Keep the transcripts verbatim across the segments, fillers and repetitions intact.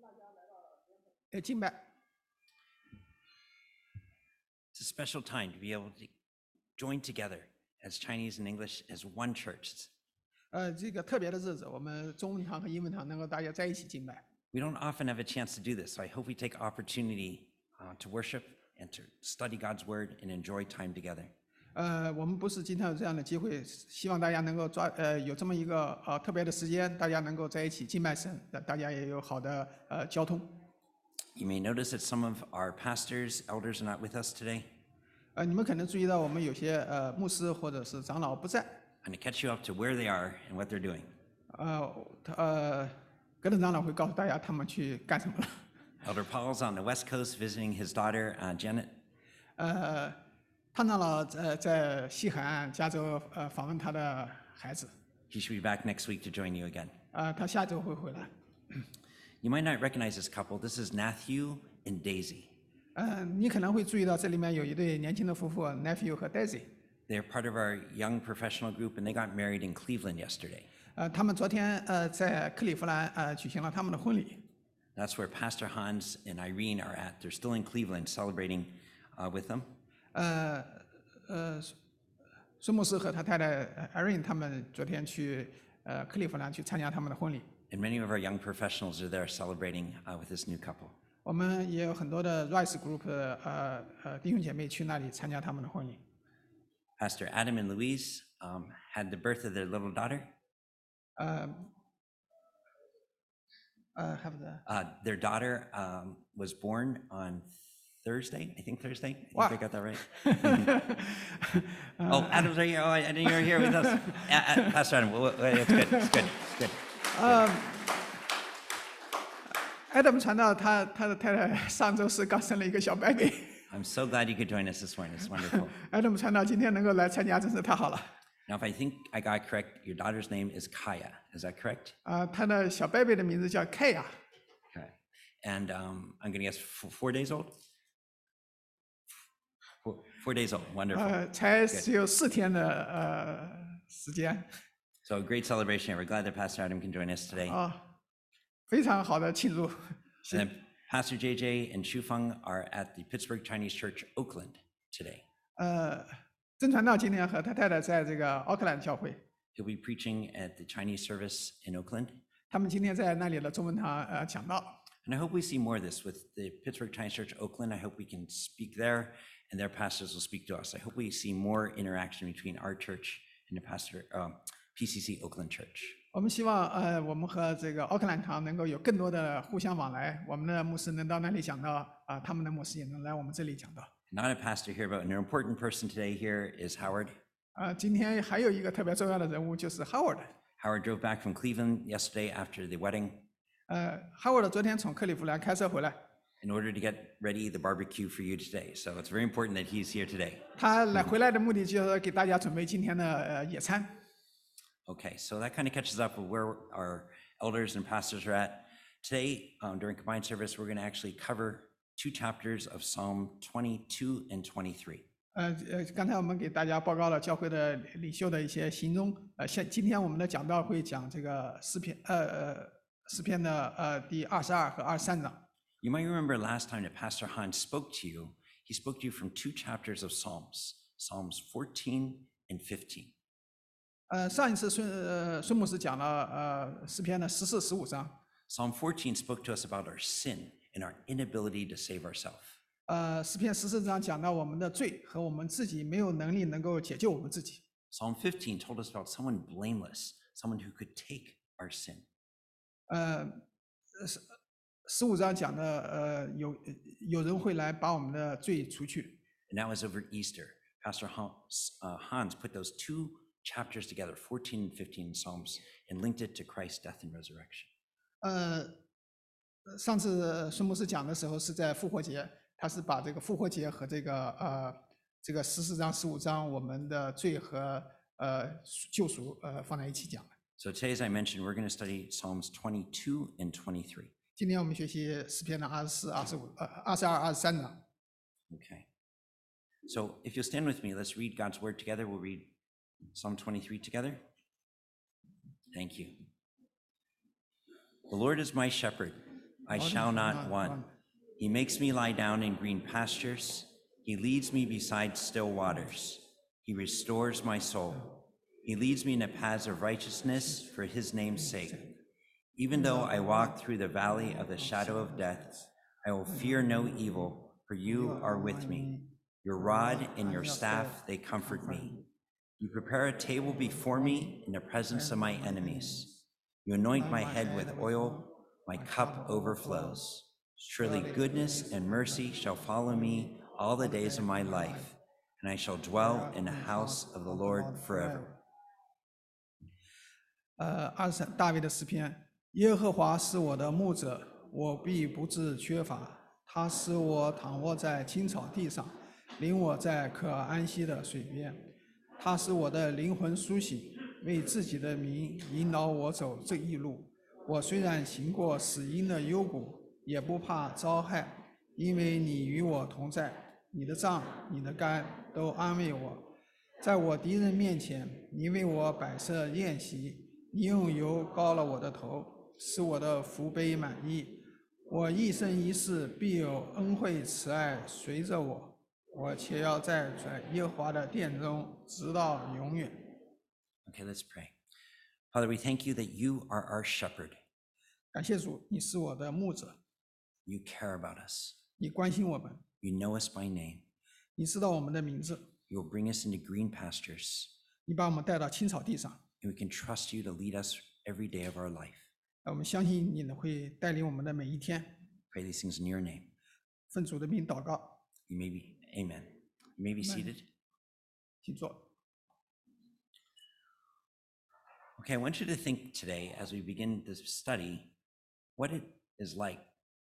呃敬拜。 It's a special time to be able to join together as Chinese and English as one church. 呃，这个特别的日子，我们中文堂和英文堂能够大家在一起敬拜。 We don't often have a chance to do this, so I hope we take opportunity uh, to worship and to study God's word and enjoy time together. 呃，我们不是经常有这样的机会，希望大家能够抓呃有这么一个呃特别的时间，大家能够在一起敬拜神，大家也有好的呃交通。 You may notice that some of our pastors, elders are not with us today. 呃，你们可能注意到我们有些呃牧师或者是长老不在。 I'm going to catch you up to where they are and what they're doing. 呃，他呃，格登长老会告诉大家他们去干什么了。 Elder Paul's on the West Coast visiting his daughter, uh, Janet. 呃，汤长老在在西海岸加州呃访问他的孩子， He should be back next week to join you again. 呃，他下周会回来。 You might not recognize this couple. This is Matthew and Daisy. 呃，你可能会注意到这里面有一对年轻的夫妇 ，Nephew 和 Daisy。 They're part of our young professional group, and they got married in Cleveland yesterday. 呃，他们昨天呃在克利夫兰呃举行了他们的婚礼。 That's where Pastor Hans and Irene are at. They're still in Cleveland celebrating uh, with them. 呃呃，孙牧师和他太太 Irene 他们昨天去呃克利夫兰去参加他们的婚礼。 And many of our young professionals are there celebrating uh, with this new couple. 我们也有很多的 Rise Group 的呃呃弟兄姐妹去那里参加他们的婚礼。 Pastor Adam and Louise um, had the birth of their little daughter. 呃呃，have the Uh, their daughter um, was born on Thursday, I think Thursday. I think Wow. I got that right. Oh, Adam's right here. Oh, I I didn't hear here with us. Uh, uh, Pastor Adam, well, well, it's good. It's good. It's good. Adam 传道他他的太太上周是刚生了一个小 baby。 I'm so glad you could join us this morning. It's wonderful. Adam 传道今天能够来参加，真是太好了。 Now, if I think I got it correct, your daughter's name is Kaya. Is that correct? 啊、他的小 baby 的名字叫 K 啊， Okay. And um, I'm going to guess f- four days old? Four, four days old. Wonderful. 呃，才只有四天的呃时间 So a great celebration. We're glad that Pastor Adam can join us today. 啊、非常好的庆祝。 And then Pastor J J and Shufeng are at the Pittsburgh Chinese Church, Oakland, today. 呃，曾传道今天和他太太在这个奥克兰教会， He'll be preaching at the Chinese service in Oakland. 他们今天在那里的中文堂呃讲道。 And I hope we see more of this with the Pittsburgh Chinese Church, Oakland. I hope we can speak there and their pastors will speak to us. I hope we see more interaction between our church and the pastor, um, P C C Oakland Church. 我们希望呃我们和这个奥克兰堂能够有更多的互相往来，我们的牧师能到那里讲道啊、他们的牧师也能来我们这里讲道。 Not a pastor here, but an important person today here is Howard. 啊、今天还有一个特别重要的人物就是 Howard。 Howard drove back from Cleveland yesterday after the wedding 呃，Howard 昨天从克利夫兰开车回来， in order to get ready the barbecue for you today. So it's very important that he's here today. 他来回来的目的就是给大家准备今天的呃野餐。 Okay, so that kind of catches up with where our elders and pastors are at. Today, um, during combined service, we're going to actually cover two chapters of Psalm twenty-two and twenty-three. 呃呃，刚才我们给大家报告了教会的领袖的一些行踪。呃，现今天我们的讲道会讲这个诗篇，呃呃诗篇的呃第二十二和二十三章。 You might remember last time that Pastor Hans spoke to you, he spoke to you from two chapters of Psalms, Psalms fourteen and fifteen. 呃，上一次孙呃孙牧师讲了呃诗篇的十四、十五章。 Psalm fourteen spoke to us about our sin and our inability to save ourselves. 呃，诗篇十四章讲到我们的罪和我们自己没有能力能够解救我们自己。 Psalm fifteen told us about someone blameless, someone who could take our sin. 呃，十十五章讲的呃有有人会来把我们的罪除去。 And that was over Easter. Pastor Hans, uh, Hans put those two chapters together, fourteen and fifteen Psalms, and linked it to Christ's death and resurrection. 呃，上次孙牧师讲的时候是在复活节，他是把这个复活节和这个呃这个十四章、十五章我们的罪和呃救赎呃放在一起讲的。 So today, as I mentioned, we're going to study Psalms twenty-two and twenty-three. 今天我们学习诗篇的二十四、二十五、呃二十二、二十三章。 Okay. So if you'll stand with me, let's read God's word together. We'll read Psalm twenty-three together. Thank you. The Lord is my shepherd. I shall not want. He makes me lie down in green pastures. He leads me beside still waters. He restores my soul. He leads me in the paths of righteousness for his name's sake. Even though I walk through the valley of the shadow of death, I will fear no evil, for you are with me. Your rod and your staff, they comfort me. You prepare a table before me in the presence of my enemies. You anoint my head with oil, my cup overflows. Surely goodness and mercy shall follow me all the days of my life, and I shall dwell in the house of the Lord forever. 呃，二十大卫的诗篇，耶和华是我的牧者，我必不致缺乏。他使我躺卧在青草地上，领我在可安息的水边。他使我的灵魂苏醒，为自己的名引导我走这一路。我虽然行过死荫的幽谷，也不怕遭害，因为你与我同在。你的杖、你的竿都安慰我。在我敌人面前，你为我摆设宴席。你用油膏了我的头，使我的福杯满溢。我一生一世必有恩惠慈爱随着我，我且要在耶和华的殿中直到永远。 Okay, let's pray. Father, we thank you that you are our shepherd. 感谢主，你是我的牧者， You care about us. 你关心我们， You know us by name. 你知道我们的名字， You will bring us into green pastures, 你把我们带到青草地上。 and we can trust you to lead us every day of our life. 我们相信你会带领我们的每一天。 Pray these things in your name. 奉主的名祷告， You may be, amen. You may be seated. 请坐。 Okay, I want you to think today as we begin this study, what it is like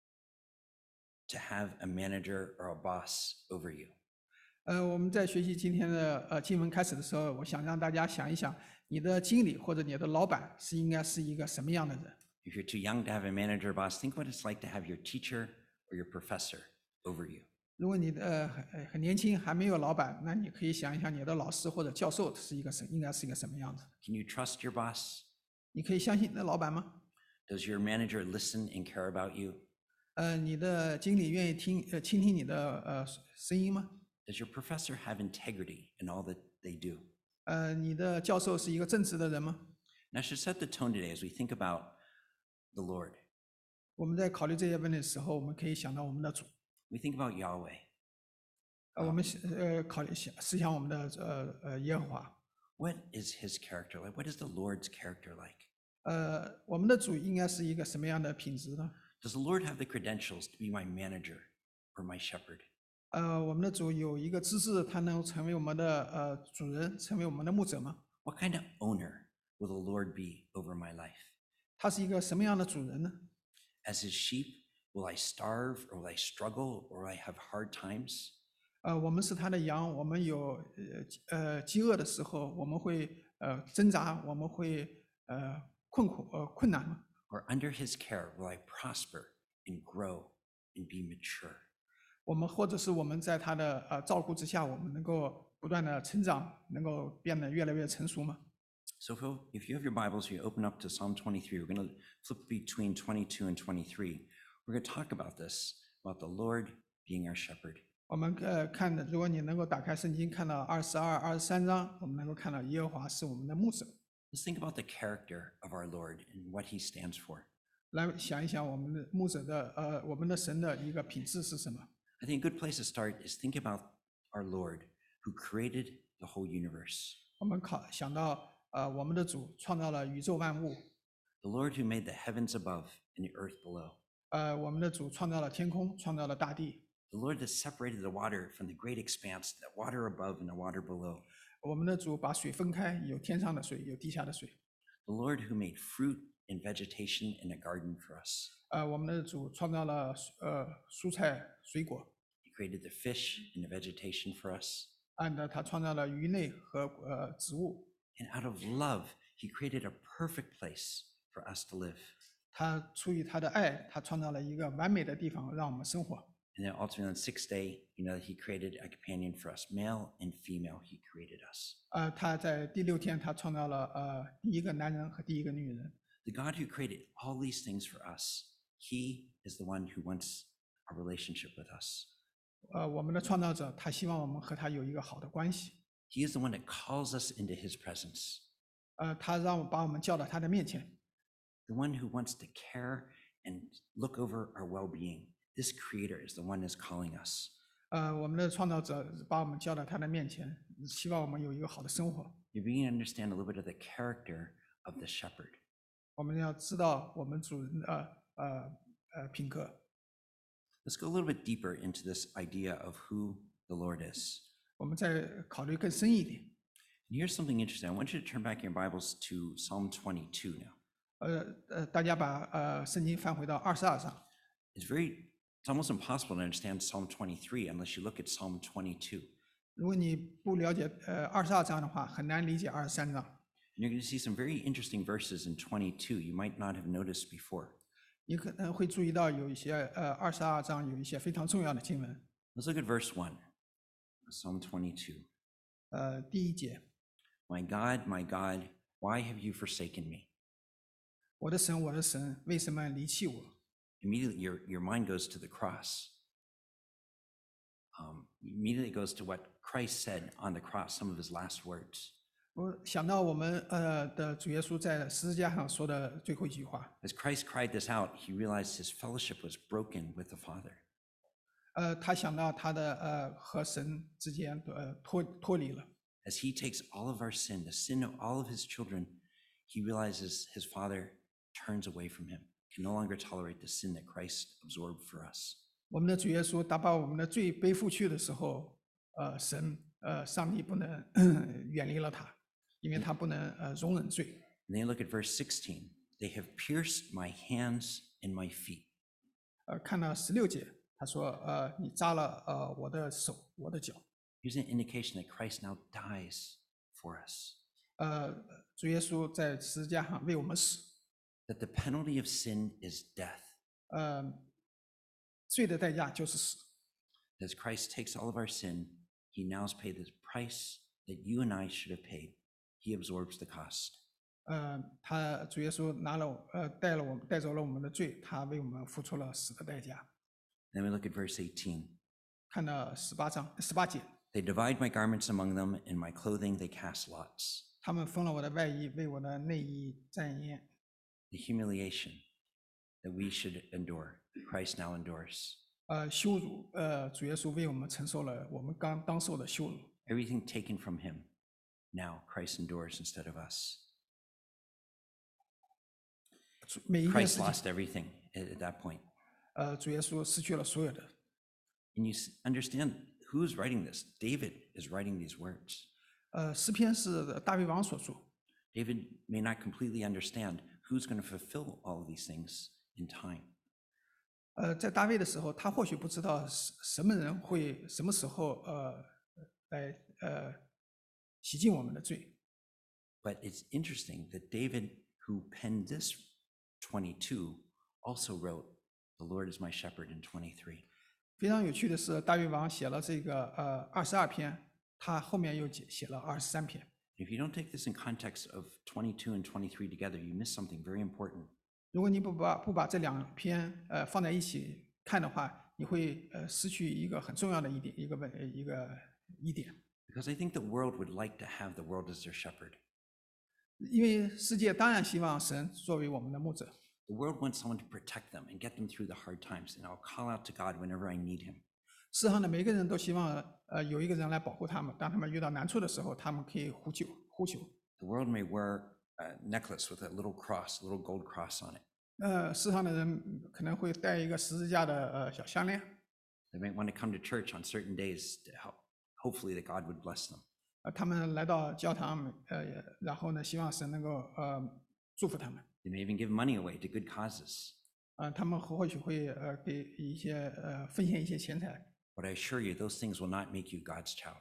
to have a manager or a boss over you. 呃，我们在学习今天的呃经文开始的时候，我想让大家想一想，你的经理或者你的老板是应该是一个什么样的人？ If you're too young to have a manager or boss, think what it's like to have your teacher or your professor over you. 如果你的呃很很年轻还没有老板，那你可以想一想你的老师或者教授是一个什应该是一个什么样子？ Can you trust your boss? 你可以相信你的老板吗？ Does your manager listen and care about you? 呃，你的经理愿意听呃倾听你的呃声音吗？ Does your professor have integrity in all that they do? 呃，你的教授是一个正直的人吗？ Now, I should set the tone today as we think about the Lord. 我们在考虑这些问题的时候，我们可以想到我们的主， We think about Yahweh. 呃，我们呃考虑想思想我们的呃呃耶和华， What is his character like? What is the Lord's character like? 呃，我们的主应该是一个什么样的品质呢？ Does the Lord have the credentials to be my manager or my shepherd? 呃，我们的主有一个资质，他能成为我们的呃主人，成为我们的牧者吗？ What kind of owner will the Lord be over my life? 他是一个什么样的主人呢？ As his sheep, will I starve or will I struggle or will I have hard times? 呃，我们是他的羊，我们有呃呃饥饿的时候，我们会呃挣扎，我们会呃困苦呃困难吗？ Or under his care, will I prosper and grow and be mature? 我们或者是我们在他的呃照顾之下，我们能够不断的成长，能够变得越来越成熟吗？ So if you, if you have your Bibles, you open up to Psalm twenty-three. We're going to flip between twenty-two and twenty-three. We're going to talk about this, about the Lord being our shepherd. 我们呃看的，如果你能够打开圣经，看到二十二、二十三章，我们能够看到耶和华是我们的牧者。 Let's think about the character of our Lord and what he stands for. 来想一想我们的牧者的呃我们的神的一个品质是什么？ I think a good place to start is think about our Lord who created the whole universe. 我们考想到呃我们的主创造了宇宙万物， The Lord who made the heavens above and the earth below. 呃我们的主创造了天空，创造了大地， The Lord that separated the water from the great expanse, the water above and the water below. 我们的主把水分开，有天上的水，有地下的水。 The Lord who made fruit and vegetation in a garden for us. 呃，我们的主创造了呃蔬菜水果， He created the fish and the vegetation for us. 按照他创造了鱼类和呃植物。 And out of love, he created a perfect place for us to live. 他出于他的爱，他创造了一个完美的地方让我们生活。 And then ultimately on the sixth day, you know, he created a companion for us, male and female, he created us. 呃，他在第六天，他创造了呃第一个男人和第一个女人。 The God who created all these things for us, he is the one who wants a relationship with us. 呃，我们的创造者他希望我们和他有一个好的关系， He is the one that calls us into his presence, 呃，他让我把我们叫到他的面前， the one who wants to care and look over our well-being. This creator is the one that's calling us. 呃，我们的创造者把我们叫到他的面前，希望我们有一个好的生活。 You're beginning to understand a little bit of the character of the shepherd. 我们要知道我们主人的呃呃呃品格。 Let's go a little bit deeper into this idea of who the Lord is. 我们再考虑更深一点。 And here's something interesting. I want you to turn back your Bibles to Psalm twenty-two now. 呃呃，大家把呃圣经翻回到二十二章。 It's very, it's almost impossible to understand Psalm twenty-three unless you look at Psalm twenty-two. 如果你不了解呃二十二章的话，很难理解二十三章。 And you're going to see some very interesting verses in twenty-two you might not have noticed before. 你可能会注意到有一些呃二十二章有一些非常重要的经文。 Let's look at verse one, Psalm twenty-two. 呃，第一节， My God, my God, why have you forsaken me? 我的神，我的神，为什么离弃我？ Immediately your, your mind goes to the cross. Um, immediately goes to what Christ said on the cross, some of his last words. 我想到我们呃的主耶稣在十字架上说的最后一句话。 As Christ cried this out, he realized his fellowship was broken with the Father. 呃，他想到他的呃和神之间呃脱脱离了。 As he takes all of our sin, the sin of all of his children, he realizes his Father turns away from him, can no longer tolerate the sin that Christ absorbed for us. 我们的主耶稣他把我们的罪背负去的时候，呃，神呃上帝不能远离了他，因为他不能呃容忍罪。 And then you look at verse sixteen. They have pierced my hands and my feet. 呃，看到十六节，他说呃你扎了呃我的手我的脚。 Here's an indication that Christ now dies for us, 呃，主耶稣在十字架上为我们死。 that the penalty of sin is death. 呃，罪的代价就是死。 As Christ takes all of our sin, he now has paid the price that you and I should have paid. He absorbs the cost. 呃，他主耶稣拿了我呃带了我们带走了我们的罪，他为我们付出了死的代价。 Then we look at verse eighteen. 看到十八章十八节， They divide my garments among them, and my clothing they cast lots. 他们分了我的外衣，为我的内衣蘸盐。 The humiliation that we should endure, Christ now endures. 呃，羞辱，呃，主耶稣为我们承受了我们刚当受的羞辱。 Everything taken from him, now Christ endures instead of us. 主每一件 Christ 事情， lost everything at at that point. 呃，主耶稣失去了所有的。 And you s- understand who's writing this? David is writing these words. 呃，诗篇是大卫王所著。 David may not completely understand who's going to fulfill all of these things in time. 呃，在大卫的时候，他或许不知道什什么人会什么时候呃来呃洗净我们的罪。 But it's interesting that David, who penned this twenty-two, also wrote, "The Lord is my shepherd" in twenty-three. 非常有趣的是，大卫王写了这个呃二十二篇，他后面又写写了二十三篇。 If you don't take this in context of twenty-two and twenty-three together, you miss something very important. 如果你不把不把这两篇呃放在一起看的话，你会呃失去一个很重要的一点，一个问呃一个一点。 Because I think the world would like to have the world as their shepherd. 因为世界当然希望神作为我们的牧者， The world wants someone to protect them and get them through the hard times, and I'll call out to God whenever I need him. 世上的每个人都希望呃有一个人来保护他们，当他们遇到难处的时候，他们可以呼救呼求。 The world may wear a necklace with a little cross, a little gold cross on it. 呃，世上的人可能会带一个十字架的呃小项链， They might want to come to church on certain days to help, hopefully that God would bless them. 呃，他们来到教堂，呃，然后呢，希望神能够呃祝福他们。 They may even give money away to good causes. 呃，他们或许会呃给一些呃奉献一些钱财， But I assure you, those things will not make you God's child.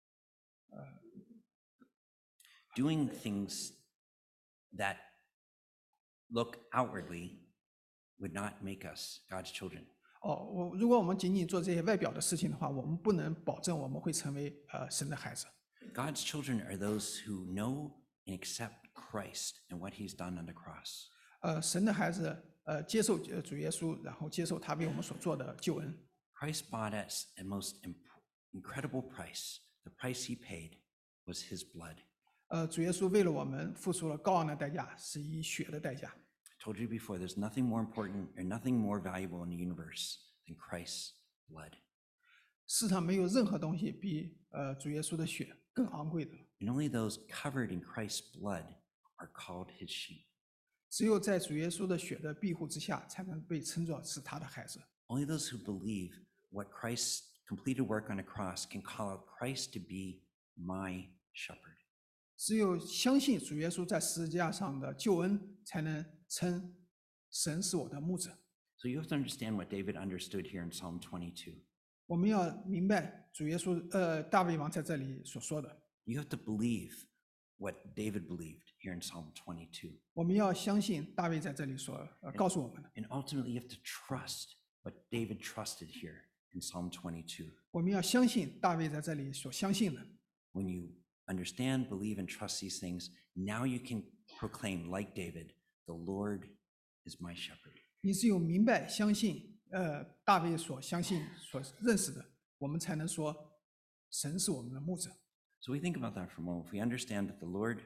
Doing things that look outwardly would not make us God's children. 哦，我如果我们仅仅做这些外表的事情的话，我们不能保证我们会成为呃神的孩子。 God's children are those who know and accept Christ and what he's done on the cross. 呃，神的孩子呃接受呃主耶稣，然后接受他为我们所做的救恩。 Christ bought us a most imp- incredible price. The price he paid was his blood. 呃，主耶稣为了我们付出了高昂的代价，是以血的代价。 I told you before, there's nothing more important or nothing more valuable in the universe than Christ's blood. 世上没有任何东西比呃主耶稣的血更昂贵的， And only those covered in Christ's blood are called his sheep. 只有在主耶稣的血的庇护之下，才能被称作是他的孩子。 Only those who believe what Christ's completed work on the cross can call out Christ to be my shepherd. 只有相信主耶稣在十字架上的救恩，才能称神是我的牧者。 So you have to understand what David understood here in Psalm twenty-two. 我们要明白主耶稣，呃，大卫王在这里所说的， You have to believe what David believed here in Psalm twenty-two. 我们要相信大卫在这里所呃告诉我们的， And ultimately, you have to trust what David trusted here in Psalm twenty-two. 我们要相信大卫在这里所相信的。 When you understand, believe, and trust these things, now you can proclaim, like David, the Lord is my shepherd. 你只有明白、相信，呃，大卫所相信、所认识的，我们才能说，神是我们的牧者。 So we think about that for a moment. If we understand that the Lord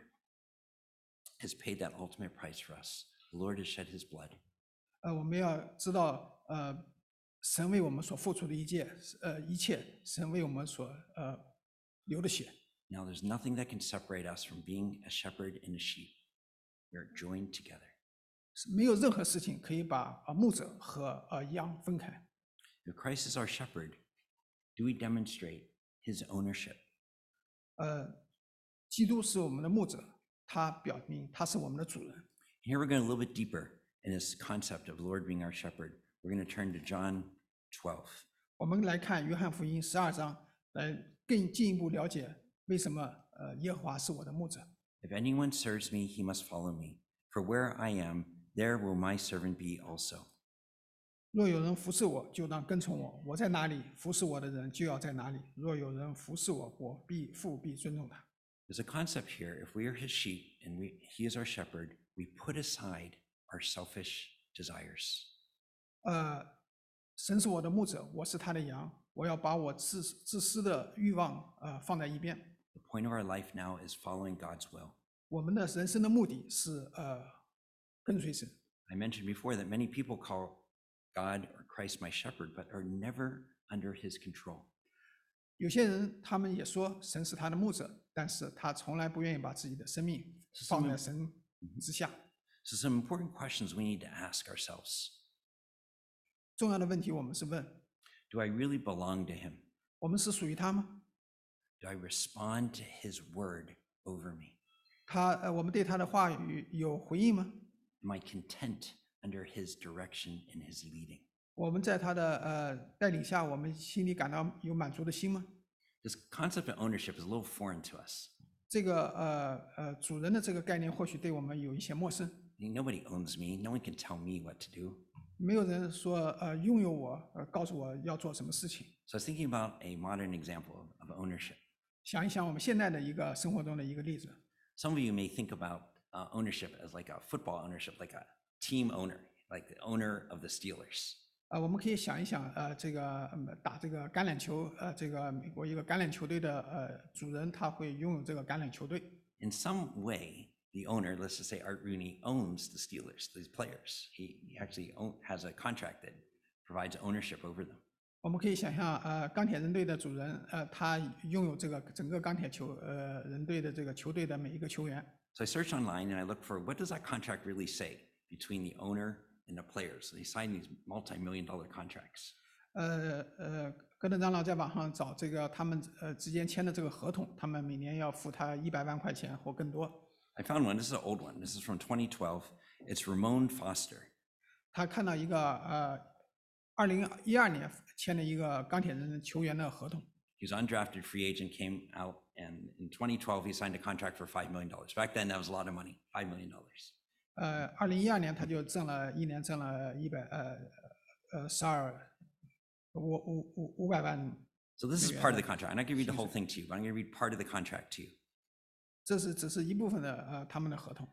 has paid that ultimate price for us, the Lord has shed his blood. 呃，我们要知道，呃，神为我们所付出的一切，呃，一切，神为我们所呃流的血。 Now there's nothing that can separate us from being a shepherd and a sheep. We are joined together. 没有任何事情可以把呃牧者和呃羊分开。 If Christ is our shepherd, do we demonstrate his ownership? 呃，基督是我们的牧者，他表明他是我们的主人。 Here we're going a little bit deeper in this concept of the Lord being our shepherd. We're going to turn to John twelve. 我们来看约翰福音十二章，来更进一步了解为什么呃耶和华是我的牧者。 If anyone serves me, he must follow me. For where I am, there will my servant be also. 若有人服侍我，就当跟从我；我在哪里，服侍我的人就要在哪里。若有人服侍我，我必父必尊重他。 There's a concept here. If we are his sheep and we, he is our shepherd, we put aside our selfish desires. 呃，神是我的牧者，我是他的羊，我要把我自自私的欲望呃放在一边。 The point of our life now is following God's will. 我们的人生的目的是呃跟随神。 I mentioned before that many people call God or Christ my shepherd, but are never under his control. 有些人他们也说神是他的牧者，但是他从来不愿意把自己的生命放在神之下。 So some important questions we need to ask ourselves. 重要的问题我们是问： Do I really belong to him? 我们是属于他吗？ Do I respond to his word over me? 他呃，我们对他的话语有回应吗？ Am I content under his direction and his leading? 我们在他的呃带领下，我们心里感到有满足的心吗？ This concept of ownership is a little foreign to us. 这个呃呃主人的这个概念或许对我们有一些陌生。 I mean, nobody owns me. No one can tell me what to do. 没有人说呃拥有我，呃告诉我要做什么事情。 So I was thinking about a modern example of ownership. 想一想我们现在的一个生活中的一个例子。 Some of you may think about uh, ownership as like a football ownership, like a team owner, like the owner of the Steelers. 呃，我们可以想一想，呃，这个嗯打这个橄榄球，呃，这个美国一个橄榄球队的呃主人，他会拥有这个橄榄球队。 In some way, the owner, let's just say Art Rooney, owns the Steelers, these players. He, he actually own, has a contract that provides ownership over them. 我们可以想象，呃，钢铁人队的主人，呃，他拥有这个整个钢铁球，呃，人队的这个球队的每一个球员。 So I searched online and I looked for what does that contract really say between the owner and the players. So they sign these multi-million dollar contracts. 呃呃，戈登长老在网上找这个他们呃之间签的这个合同，他们每年要付他一百万块钱或更多。 I found one. This is an old one. This is from twenty twelve. It's Ramon Foster. 他看到一个呃，二零一二年签的一个钢铁人球员的合同。 He's an undrafted free agent, came out, and in twenty twelve, he signed a contract for five million dollars. Back then, that was a lot of money, five million dollars. 呃，二零一二年他就挣了一年挣了一百呃呃十二五五五五百万。 So this is part of the contract. I'm not going to read the whole thing to you, but I'm going to read part of the contract to you. 这是只是一部分的呃他们的合同。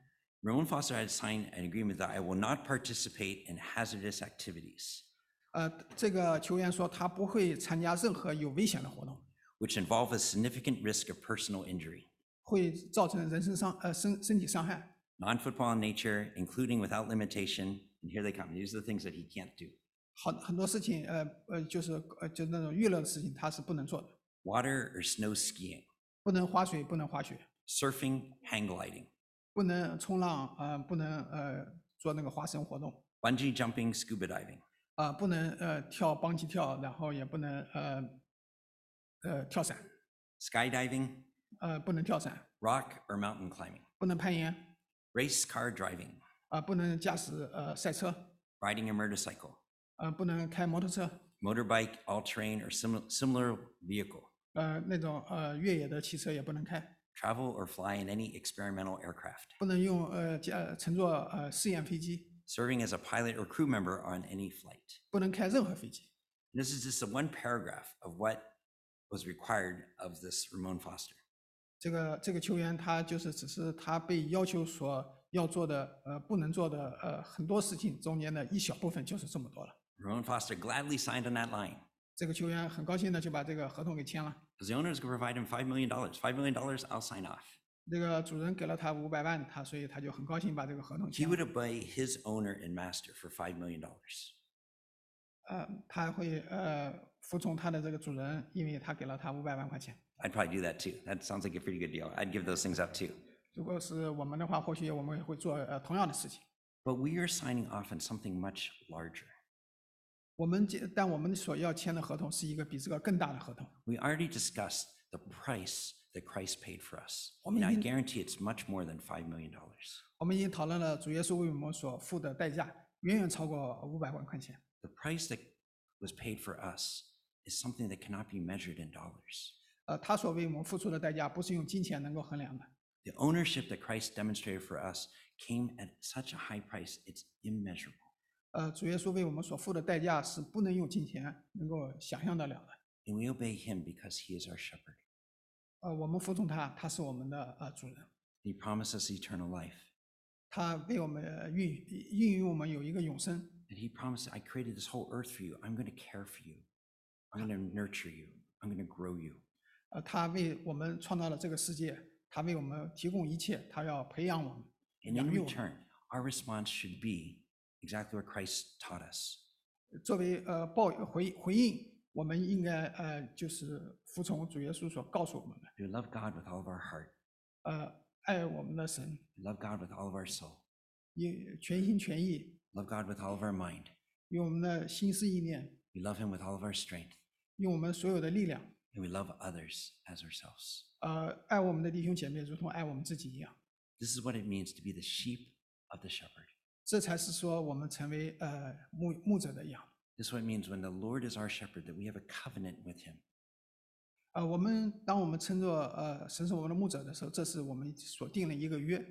Ramon Foster had signed an agreement that I will not participate in hazardous activities, 呃，这个球员说他不会参加任何有危险的活动， which involve a significant risk of personal injury, 会造成人身伤呃身身体伤害。 non-football in nature, including without limitation. And here they come. These are the things that he can't do. 好很多事情，呃呃，就是呃就那种娱乐的事情，他是不能做的， Water or snow skiing, 不能滑水，不能滑雪， surfing, hang gliding, 不能冲浪，呃，不能呃做那个滑绳活动， bungee jumping, scuba diving, 啊、不能呃跳邦极跳，然后也不能呃呃跳伞， skydiving, 呃不能跳伞， rock or mountain climbing, 不能攀岩， race car driving, 啊、不能驾驶呃赛车， riding a motorcycle, 呃不能开摩托车， motorbike, all-terrain, or sim- similar vehicle, 呃那种呃越野的汽车也不能开， travel or fly in any experimental aircraft, 不能用呃驾乘坐呃试验飞机， serving as a pilot or crew member on any flight. 不能开任何飞机。 This is just a one paragraph of what was required of this Ramon Foster. 这个这个球员他就是只是他被要求所要做的呃不能做的呃很多事情中间的一小部分就是这么多了。 Ramon Foster gladly signed on that line 这个球员很高兴的就把这个合同给签了。 because the owners could provide him five million dollars. five million dollars, I'll sign off. 这个主人给了他五百万，他所以他就很高兴把这个合同 He 签了。 would obey his owner and master for five million dollars. 呃，他会呃服从他的这个主人，因为他给了他五百万块钱。 I'd probably do that too. That sounds like a pretty good deal. I'd give those things up too. 如果是我们的话，或许我们也会做呃同样的事情。 But we are signing off on something much larger. 我们这但我们所要签的合同是一个比这个更大的合同。 We already discussed the price that Christ paid for us. I mean, And I you- guarantee it's much more than five million dollars. 我们已经讨论了主耶稣为我们所付的代价，远远超过五百万块钱。 The price that was paid for us is something that cannot be measured in dollars. 呃，他所为我们付出的代价不是用金钱能够衡量的。 The ownership that Christ demonstrated for us came at such a high price, it's immeasurable. 呃，主耶稣为我们所付的代价是不能用金钱能够想象得了的。 And we obey him because he is our shepherd. 呃，我们服从他，他是我们的呃主人， He promised us eternal life. 他为我们呃孕孕育我们有一个永生。 And he promised, I created this whole earth for you. I'm going to care for you. I'm going to nurture you. I'm going to grow you. 呃，他为我们创造了这个世界，他为我们提供一切，他要培养我们， And 养 in 育我们。 return, our response should be exactly what Christ taught us. 作为呃报回回应，我们应该呃就是服从主耶稣所告诉我们的， To love God with all of our heart, 呃，爱我们的神， to love God with all of our soul, 以全心全意， love God with all of our mind. 用我们的心思意念， We love him with all of our strength, 用我们所有的力量， and we love others as ourselves. 呃，爱我们的弟兄姐妹，如同爱我们自己一样。 This is what it means to be the sheep of the shepherd. 这才是说我们成为呃牧牧者的一样。 This is what it means when the Lord is our shepherd, that we have a covenant with him. 呃，我们当我们称作呃神是我们的牧者的时候，这是我们所定的一个约。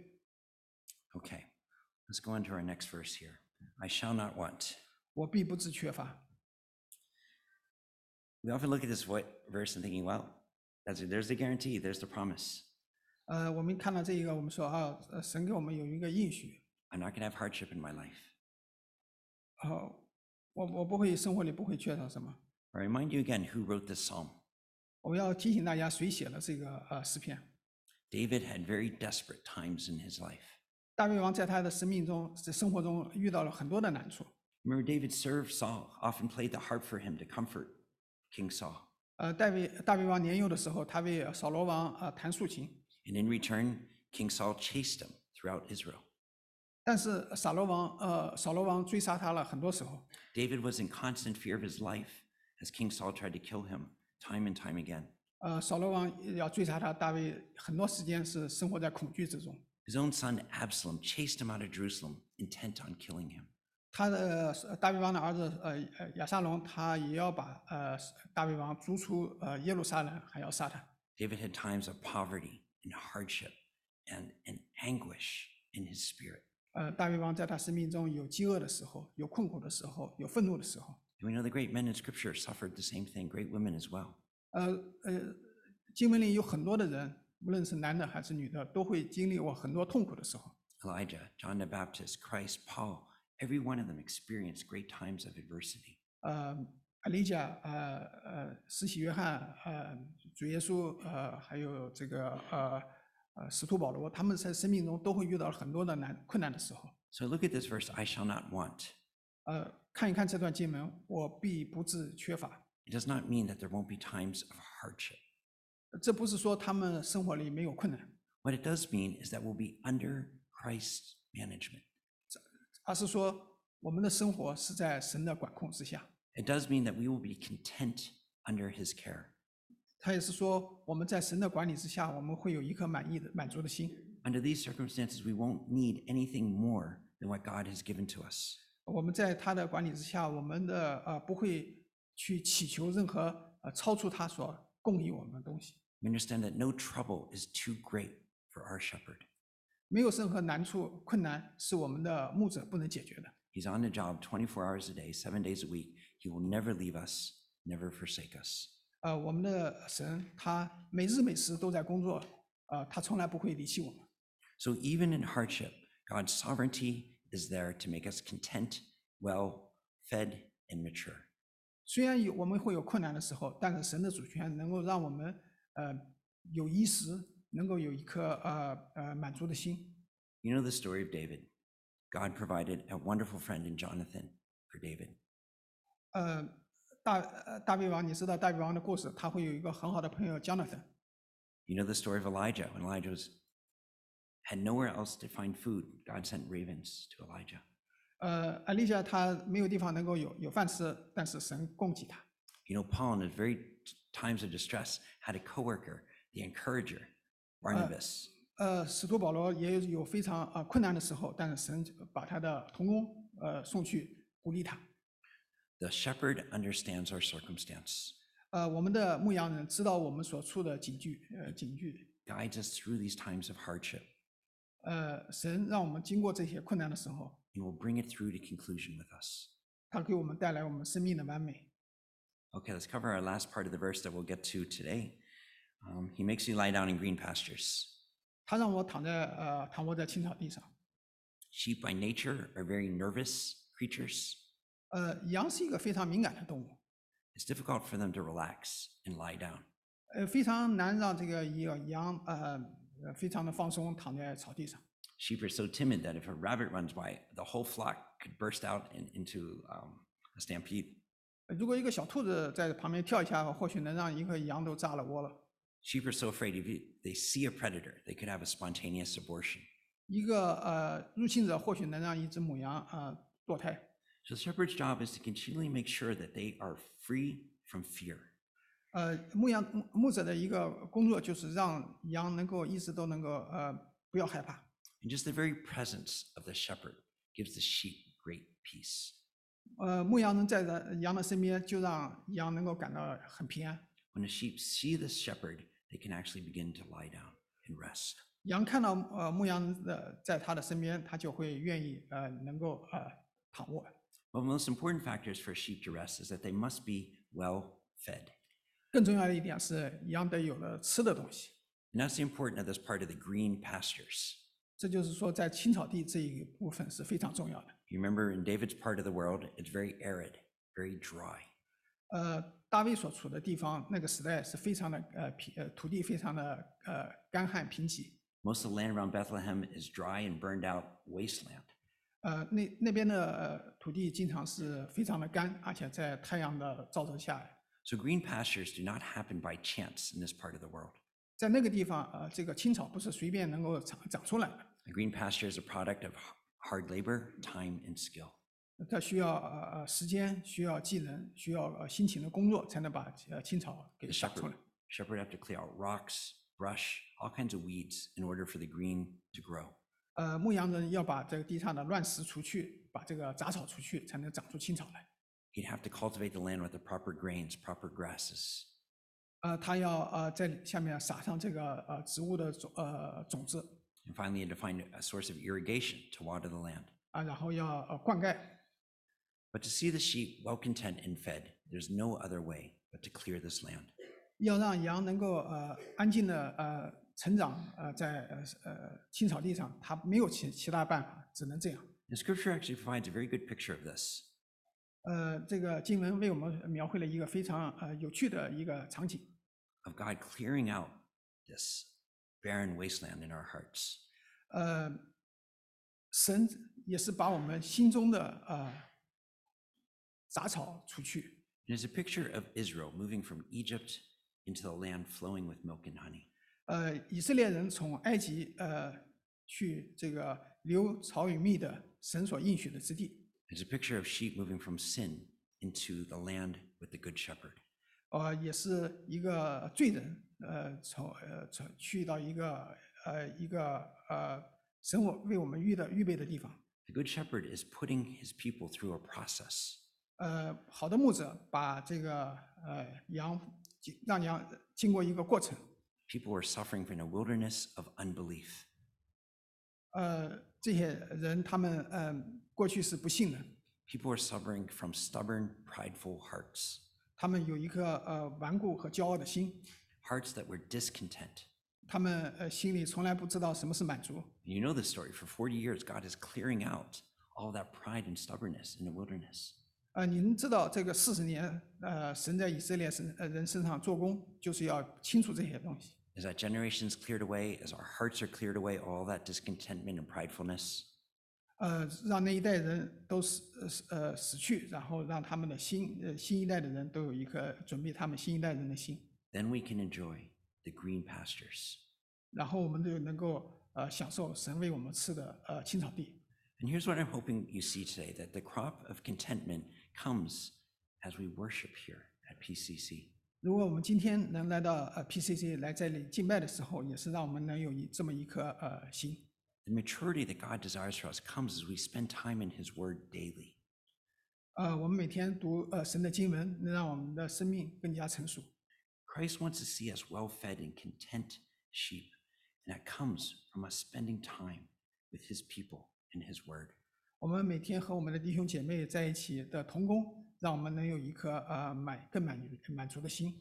Okay, let's go on to our next verse here. I shall not want. 我必不致缺乏。 We often look at this vo- verse and thinking, well, that's there's the guarantee, there's the promise. 呃，我们看到这一个，我们说啊，呃神给我们有一个应许， I'm not going to have hardship in my life. 呃，我我不会生活里不会缺少什么。 I remind you again who wrote this psalm. 我要提醒大家，谁写了这个呃诗篇？ David had very desperate times in his life. 大卫王在他的生命中、在生活中遇到了很多的难处。 Remember, David served Saul, often played the harp for him to comfort King Saul. 呃，大卫大卫王年幼的时候，他为扫罗王呃弹竖琴， And in return, King Saul chased him throughout Israel. 但是扫罗王呃扫罗王追杀他了很多时候， David was in constant fear of his life as King Saul tried to kill him time and time again. 呃扫罗王要追杀他，大卫很多时间是生活在恐惧之中。 His own son Absalom chased him out of Jerusalem, intent on killing him. 他的呃大卫王的儿子呃呃亚沙龙，他也要把呃大卫王逐出呃耶路撒冷，还要杀他。 David had times of poverty and hardship and, and anguish in his spirit. 呃，大卫王在他生命中有饥饿的时候，有困苦的时候，有愤怒的时候。 And we know the great men in Scripture suffered the same thing, great women as well. 呃呃，经文里有很多的人，无论是男的还是女的，都会经历过很多痛苦的时候。 Elijah, John the Baptist, Christ, Paul, every one of them experienced great times of adversity. 呃，艾利亚，呃呃，施洗约翰，呃，主耶稣，呃，还有这个呃呃使徒保罗，他们在生命中都会遇到很多的难困难的时候。 So look at this verse, I shall not want. 呃，看一看这段经文，我必不致缺乏。 It does not mean that there won't be times of hardship. 这不是说他们生活里没有困难， What it does mean is that we'll be under Christ's management. 而是说我们的生活是在神的管控之下。 It does mean that we will be content under his care. 他也是说我们在神的管理之下，我们会有一颗满意的、满足的心。 Under these circumstances, we won't need anything more than what God has given to us. 我们在他的管理之下，我们的呃不会去祈求任何呃超出他所供给我们的东西。 We understand that no trouble is too great for our shepherd. 没有任何难处、困难是我们的牧者不能解决的。 He's on the job twenty-four hours a day, seven days a week. He will never leave us, never forsake us. 呃，我们的神他每日每时都在工作，呃，他从来不会离弃我们。 So even in hardship, God's sovereignty is there to make us content, well fed, and mature. 虽然有我们会有困难的时候，但是神的主权能够让我们呃有衣食，能够有一颗呃呃满足的心。 You know the story of David. God provided a wonderful friend in Jonathan for David. 呃，大呃大卫王，你知道大卫王的故事，他会有一个很好的朋友 Jonathan。 You know the story of Elijah. When Elijah was, had nowhere else to find food, God sent ravens to Elijah. 呃，艾丽莎他没有地方能够有有饭吃，但是神供给他。 You know, Paul, in his very times of distress, had a coworker, the encourager, Barnabas. 呃，使徒保罗也有非常呃困难的时候，但是神把他的同工呃送去鼓励他。 The shepherd understands our circumstance, 呃，我们的牧羊人知道我们所处的警句，呃，警句。 guides us through these times of hardship, 呃，神让我们经过这些困难的时候， and will bring it through to conclusion with us. 他给我们带来我们生命的完美。 Okay, let's cover our last part of the verse that we'll get to today. Um, he makes you lie down in green pastures. 他让我躺在呃躺卧在青草地上。 Sheep by nature are very nervous creatures. 呃，羊是一个非常敏感的动物， It's difficult for them to relax and lie down. 呃，非常难让这个一个羊呃呃非常的放松躺在草地上。 Sheep are so timid that if a rabbit runs by, the whole flock could burst out in, into um, a stampede. 如果一个小兔子在旁边跳一下，或许能让一个羊都炸了窝了。 Sheep are so afraid if you, they see a predator, they could have a spontaneous abortion. 一个呃入侵者或许能让一只母羊呃堕胎。 So the shepherd's job is to continually make sure that they are free from fear. 呃，牧羊牧牧者的一个工作就是让羊能够一直都能够呃不要害怕。 And just the very presence of the shepherd gives the sheep great peace. 呃，牧羊人在的羊的身边，就让羊能够感到很平安。 When the sheep see the shepherd, they can actually begin to lie down and rest. 羊看到呃牧羊人的在他的身边，他就会愿意呃能够呃躺卧。 One of the most important factors for sheep to rest is that they must be well fed. 更重要的一点是，羊得有了吃的东西。 And that's the important of this part of the green pastures. 这就是说，在青草地这一部分是非常重要的。 You remember in David's part of the world, it's very arid, very dry. 呃，大卫所处的地方，那个时代是非常的呃贫呃土地非常的呃干旱贫瘠。 Most of the land around Bethlehem is dry and burned out wasteland. 呃，那那边的呃土地经常是非常的干，而且在太阳的照射下， So green pastures do not happen by chance in this part of the world. 在那个地方，呃，这个青草不是随便能够长长出来的， A green pasture is a product of h- hard labor, time, and skill. 它需要呃呃时间，需要技能，需要呃辛勤的工作，才能把呃青草给 The 长出 shepherd, 来。 shepherd have to clear out rocks, brush, all kinds of weeds in order for the green to grow. 呃，牧羊人要把这个地上的乱石除去，把这个杂草除去，才能长出青草来。 He'd have to cultivate the land with the proper grains, proper grasses. 呃，他要呃在下面撒上这个呃植物的种呃种子 And finally, he had to find a source of irrigation to water the land. 啊，然后要呃灌溉。 But to see the sheep well content and fed, there's no other way but to clear this land. 要让羊能够呃安静的呃成长呃在呃呃青草地上，他没有其其他办法，只能这样。 The scripture actually provides a very good picture of this. 呃，这个经文为我们描绘了一个非常呃有趣的一个场景。 Of God clearing out this barren wasteland in our hearts. 呃，神也是把我们心中的呃杂草除去。 It is a picture of Israel moving from Egypt into the land flowing with milk and honey. 呃，以色列人从埃及呃去这个流草与蜜的神所应许的之地。 It's a picture of sheep moving from sin into the land with the good shepherd. 呃，也是一个罪人，呃，从呃从去到一个呃一个呃神我为我们预的预备的地方。 The good shepherd is putting his people through a process. 呃，好的牧者把这个呃羊经让羊经过一个过程。 People were suffering from a wilderness of unbelief. 呃，这些人他们呃过去是不信的， People were suffering from stubborn, prideful hearts, 他们有一颗呃顽固和骄傲的心， hearts that were discontent. 他们呃心里从来不知道什么是满足。 And you know this story. For forty years, God is clearing out all that pride and stubbornness in the wilderness. 呃，您知道这个四十年，呃，神在以色列身呃人身上做工，就是要清除这些东西。 As that generation is cleared away, as our hearts are cleared away, all that discontentment and pridefulness, 呃，让那一代人都死呃死呃死去，然后让他们的新呃新一代的人都有一颗准备他们新一代人的心， then we can enjoy the green pastures. 然后我们就能够呃享受神为我们赐的呃青草地。 And here's what I'm hoping you see today, that the crop of contentment comes as we worship here at P C C. 如果我们今天能来到呃 P C C 来这里敬拜的时候，也是让我们能有一这么一颗呃心。 The maturity that God desires for us comes as we spend time in His Word daily. 呃，我们每天读呃神的经文，能让我们的生命更加成熟。 Christ wants to see us well-fed and content sheep, and that comes from us spending time with His people and His Word. 我们每天和我们的弟兄姐妹在一起的同工，让我们能有一颗呃满更满足满足的心。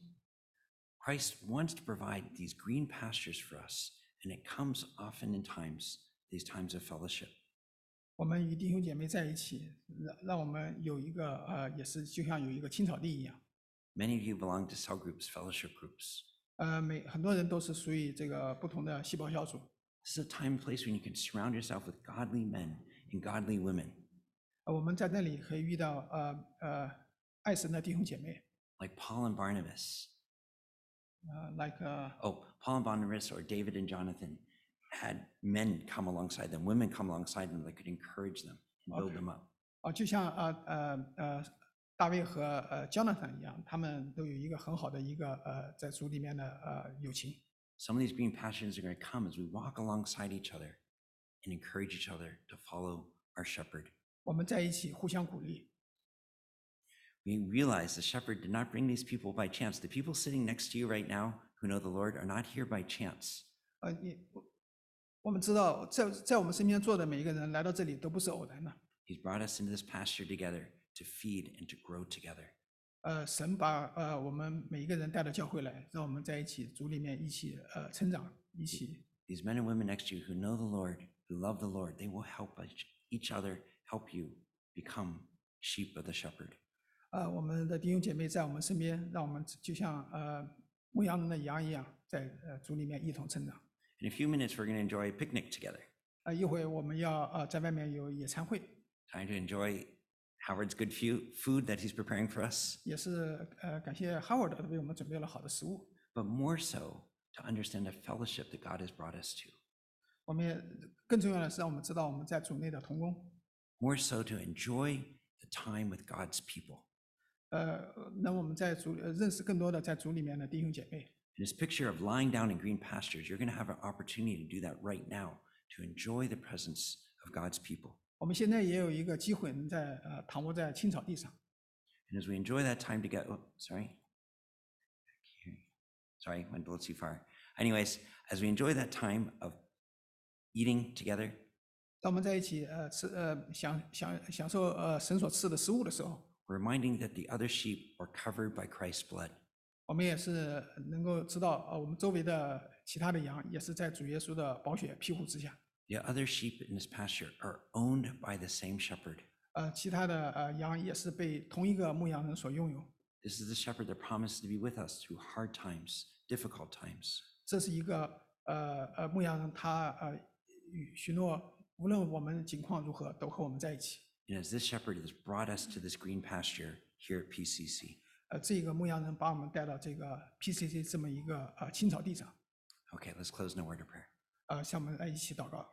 Christ wants to provide these green pastures for us, and it comes often in times, these times of fellowship. 我们与弟兄姐妹在一起，让让我们有一个呃，也是就像有一个青草地一样。 Many of you belong to cell groups, fellowship groups. 呃，每很多人都是属于这个不同的细胞小组。 This is a time and place when you can surround yourself with godly men and godly women, 呃，我们在那里可以遇到呃呃爱神的弟兄姐妹， like Paul and Barnabas. 呃，like 呃 Oh, Paul and Barnabas or David and Jonathan had men come alongside them, women come alongside them that could encourage them and build Okay. them up. 哦，就像呃呃呃大卫和呃 Jonathan 一样，他们都有一个很好的一个呃在主里面的呃友情。 Some of these green pastures are going to come as we walk alongside each other and encourage each other to follow our shepherd. 我们在一起互相鼓励。 We realize the shepherd did not bring these people by chance. The people sitting next to you right now who know the Lord are not here by chance. 呃，你我我们知道，在在我们身边坐的每一个人来到这里都不是偶然的。 He's brought us into this pasture together to feed and to grow together. 呃，神把呃我们每一个人带到教会来，让我们在一起主里面一起呃成长，一起 These men and women next to you who know the Lord, who love the Lord, they will help each- each other, help you become sheep of the shepherd. 呃我们的弟兄姐妹在我们身边，让我们就像呃牧羊人的羊一样，在呃主里面一同成长。 In a few minutes, we're going to enjoy a picnic together. 呃，一会儿我们要呃在外面有野餐会， Time to enjoy Howard's good fu- food that he's preparing for us, 也是呃感谢 Howard 为我们准备了好的食物。 but more so to understand the fellowship that God has brought us to. 我们也更重要的是，让我们知道我们在主内的同工， More so to enjoy the time with God's people. 呃，让我们在主呃认识更多的在主里面的弟兄姐妹。 In this picture of lying down in green pastures, you're going to have an opportunity to do that right now, to enjoy the presence of God's people. 我们现在也有一个机会能在呃躺卧在青草地上。 And as we enjoy that time together, oh, sorry. Sorry, went a little too far. Anyways, as we enjoy that time of eating together, 当我们在一起呃吃呃享享享受呃神所赐的食物的时候， we're reminding that the other sheep are covered by Christ's blood. 我们也是能够知道，呃，我们周围的其他的羊也是在主耶稣的宝血庇护之下。 The other sheep in this pasture are owned by the same shepherd. 呃，其他的呃羊也是被同一个牧羊人所拥有。 This is the shepherd that promised to be with us through hard times, difficult times. 这是一个呃呃牧羊人，他呃许许诺，无论我们情况如何，都和我们在一起。 And as this shepherd has brought us to this green pasture here at P C C. 呃，这个牧羊人把我们带到这个 P C C 这么一个呃青草地上， Okay, let's close in a word of prayer. 呃，向我们来一起祷告。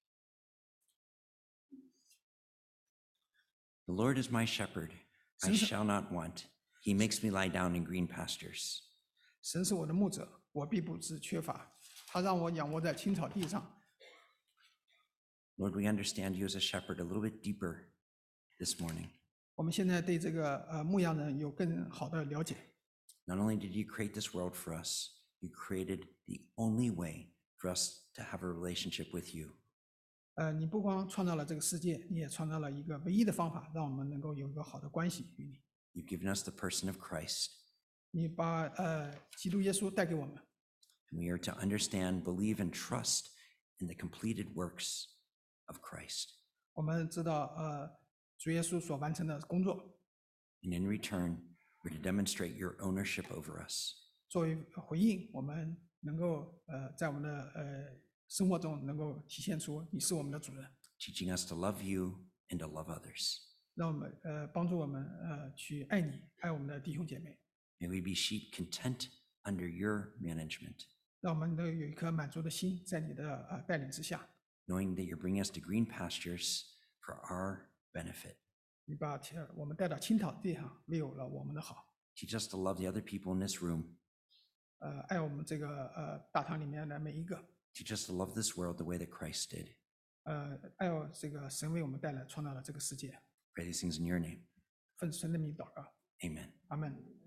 The Lord is my shepherd, I Since- shall not want. He makes me lie down in green pastures. 神是我的牧者，我必不致缺乏。他让我仰卧在青草地上。 Lord, we understand you as a shepherd a little bit deeper this morning. 我们现在对这个呃牧羊人有更好的了解。 Not only did you create this world for us, you created the only way for us to have a relationship with you. 呃，你不光创造了这个世界，你也创造了一个唯一的方法，让我们能够有一个好的关系与你。 You've given us the person of Christ, 你把呃基督耶稣带给我们， and we are to understand, believe, and trust in the completed works of Christ. 我们知道呃主耶稣所完成的工作。 And in return, we're to demonstrate your ownership over us. 作为回应，我们能够呃在我们的呃生活中能够体现出你是我们的主人， Teaching us to love you and to love others. 让我们呃帮助我们呃去爱你，爱我们的弟兄姐妹， May we be sheep content under your management, 让我们都有一颗满足的心，在你的呃带领之下， knowing that you're bringing us to green pastures for our benefit. 你把呃我们带到青草地上，为有了我们的好， Teach us to love the other people in this room. 呃爱我们这个呃大堂里面的每一个， Teach us to love this world the way that Christ did. 呃爱我这个神为我们带来创造了这个世界， Pray these things in your name. 奉神的名祷告， Amen. 阿门。